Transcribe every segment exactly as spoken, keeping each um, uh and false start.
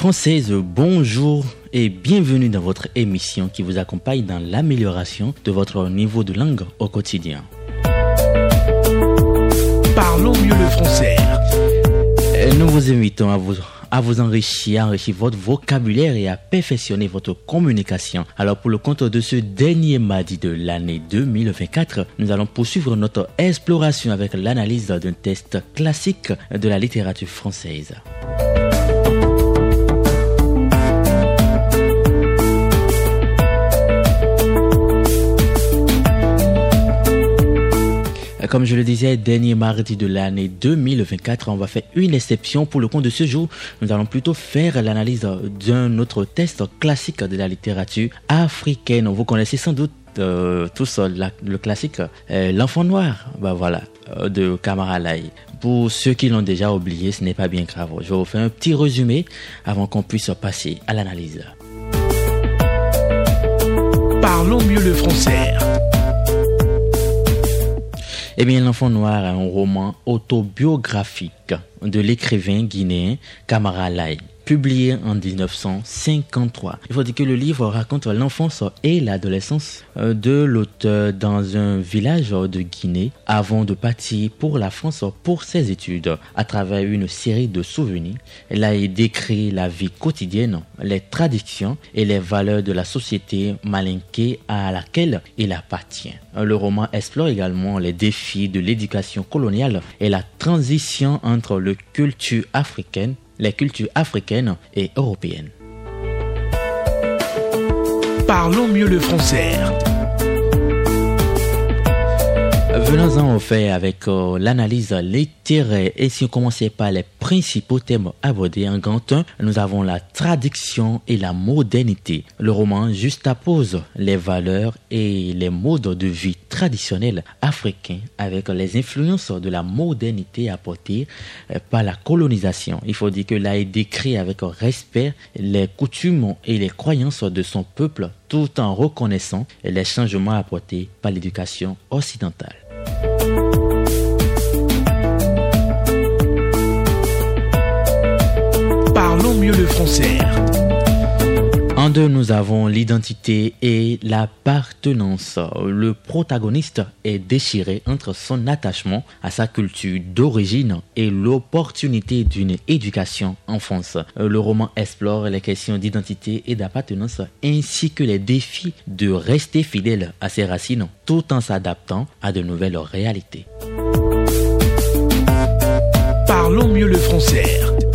Française, bonjour et bienvenue dans votre émission qui vous accompagne dans l'amélioration de votre niveau de langue au quotidien. Parlons mieux le français. Nous vous invitons à vous, à vous enrichir, à enrichir votre vocabulaire et à perfectionner votre communication. Alors pour le compte de ce dernier mardi de l'année deux mille vingt-quatre, nous allons poursuivre notre exploration avec l'analyse d'un test classique de la littérature française. Comme je le disais, dernier mardi de l'année deux mille vingt-quatre, on va faire une exception pour le compte de ce jour. Nous allons plutôt faire l'analyse d'un autre test classique de la littérature africaine. Vous connaissez sans doute euh, tous la, le classique euh, L'Enfant Noir, bah voilà, euh, de Kamara Laye. Pour ceux qui l'ont déjà oublié, ce n'est pas bien grave. Je vais vous faire un petit résumé avant qu'on puisse passer à l'analyse. Parlons mieux le français. Eh bien, L'Enfant Noir est un roman autobiographique de l'écrivain guinéen Kamara Laye, publié en dix-neuf cent cinquante-trois. Il faut dire que le livre raconte l'enfance et l'adolescence de l'auteur dans un village de Guinée avant de partir pour la France pour ses études. À travers une série de souvenirs, Laye décrit la vie quotidienne, les traditions et les valeurs de la société malinké à laquelle il appartient. Le roman explore également les défis de l'éducation coloniale et la transition entre le culture africaine les cultures africaines et européennes. Parlons mieux le français. Venons-en au fait avec euh, l'analyse littéraire. Et si on commençait par les principaux thèmes abordés en grand un, nous avons la traduction et la modernité. Le roman juxtapose les valeurs et les modes de vie traditionnels africains avec les influences de la modernité apportées euh, par la colonisation. Il faut dire que là, il décrit avec respect les coutumes et les croyances de son peuple tout en reconnaissant les changements apportés par l'éducation occidentale. Parlons mieux le français. En deux, nous avons l'identité et l'appartenance. Le protagoniste est déchiré entre son attachement à sa culture d'origine et l'opportunité d'une éducation en France. Le roman explore les questions d'identité et d'appartenance ainsi que les défis de rester fidèle à ses racines tout en s'adaptant à de nouvelles réalités. Parlons mieux le français.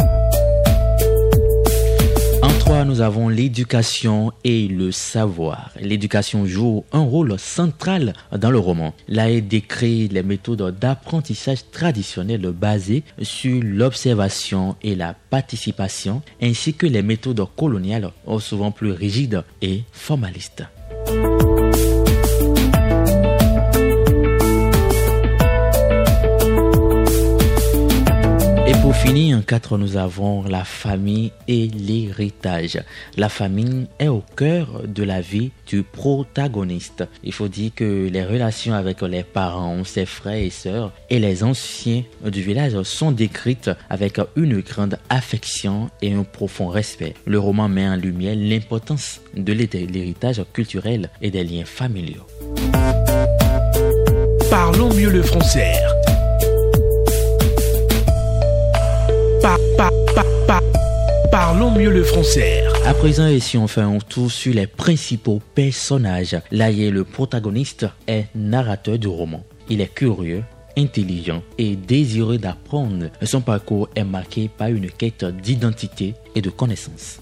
Nous avons l'éducation et le savoir. L'éducation joue un rôle central dans le roman. Laye décrit les méthodes d'apprentissage traditionnelles basées sur l'observation et la participation, ainsi que les méthodes coloniales, souvent plus rigides et formalistes. Et pour finir, en quatre, nous avons la famille et l'héritage. La famille est au cœur de la vie du protagoniste. Il faut dire que les relations avec les parents, ses frères et sœurs et les anciens du village sont décrites avec une grande affection et un profond respect. Le roman met en lumière l'importance de l'héritage culturel et des liens familiaux. Parlons mieux le français. Pa, pa, pa, pa. Parlons mieux le français. À présent, et si on fait un tour sur les principaux personnages, Laye, le protagoniste, est narrateur du roman. Il est curieux, intelligent et désireux d'apprendre. Son parcours est marqué par une quête d'identité et de connaissance.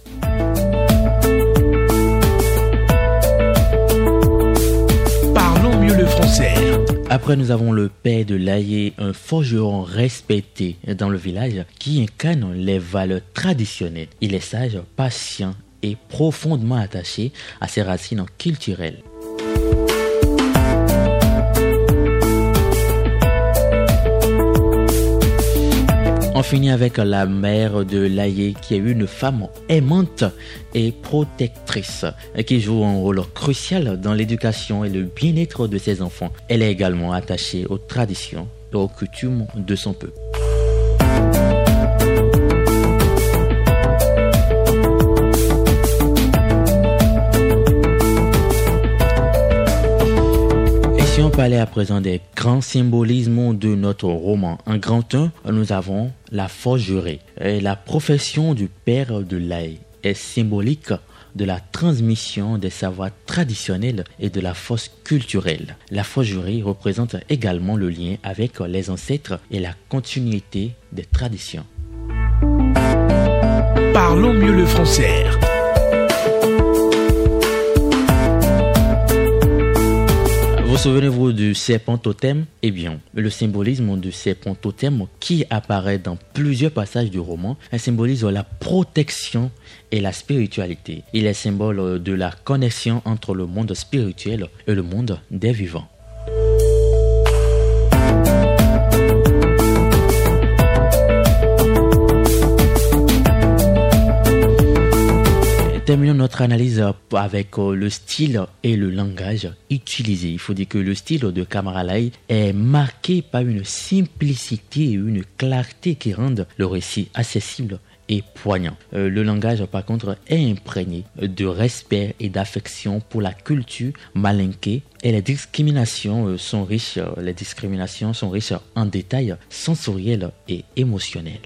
Parlons mieux le français. Après, nous avons le père de Laye, un forgeron respecté dans le village qui incarne les valeurs traditionnelles. Il est sage, patient et profondément attaché à ses racines culturelles. On finit avec la mère de Laye qui est une femme aimante et protectrice qui joue un rôle crucial dans l'éducation et le bien-être de ses enfants. Elle est également attachée aux traditions et aux coutumes de son peuple. Si on parlait à présent des grands symbolismes de notre roman, en grand un, nous avons la forgerie. Et la profession du père de l'ail est symbolique de la transmission des savoirs traditionnels et de la force culturelle. La forgerie représente également le lien avec les ancêtres et la continuité des traditions. Parlons mieux le français. Vous souvenez-vous du serpent totem? Eh bien, le symbolisme du serpent totem qui apparaît dans plusieurs passages du roman symbolise la protection et la spiritualité. Il est symbole de la connexion entre le monde spirituel et le monde des vivants. Terminons notre analyse avec le style et le langage utilisé. Il faut dire que le style de Kamara Laye est marqué par une simplicité et une clarté qui rendent le récit accessible et poignant. Euh, le langage, par contre, est imprégné de respect et d'affection pour la culture malinké et les discriminations sont riches, les discriminations sont riches en détails sensoriels et émotionnels.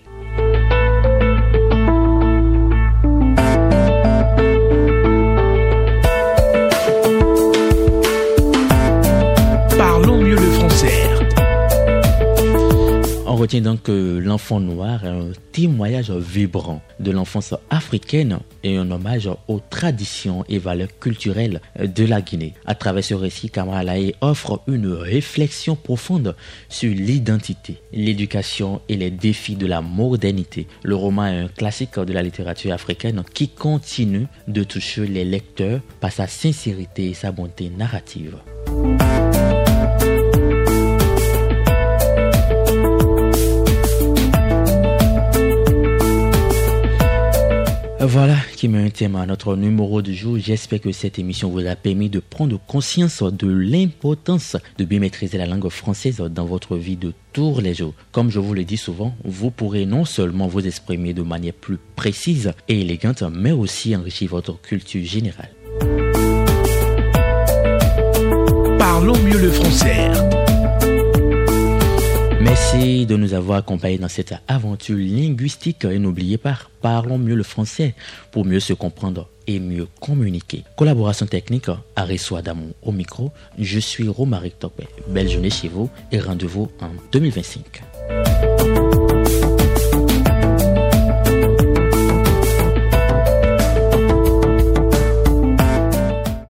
On retient donc que L'Enfant Noir est un témoignage vibrant de l'enfance africaine et un hommage aux traditions et valeurs culturelles de la Guinée. À travers ce récit, Kamara Laye offre une réflexion profonde sur l'identité, l'éducation et les défis de la modernité. Le roman est un classique de la littérature africaine qui continue de toucher les lecteurs par sa sincérité et sa bonté narrative. Voilà qui met un thème à notre numéro du jour. J'espère que cette émission vous a permis de prendre conscience de l'importance de bien maîtriser la langue française dans votre vie de tous les jours. Comme je vous le dis souvent, vous pourrez non seulement vous exprimer de manière plus précise et élégante, mais aussi enrichir votre culture générale. Parlons mieux le français. Merci de nous avoir accompagnés dans cette aventure linguistique et n'oubliez pas, parlons mieux le français pour mieux se comprendre et mieux communiquer. Collaboration technique, Aresso Adamou au micro. Je suis Romaric Topé. Belle journée chez vous et rendez-vous en deux mille vingt-cinq.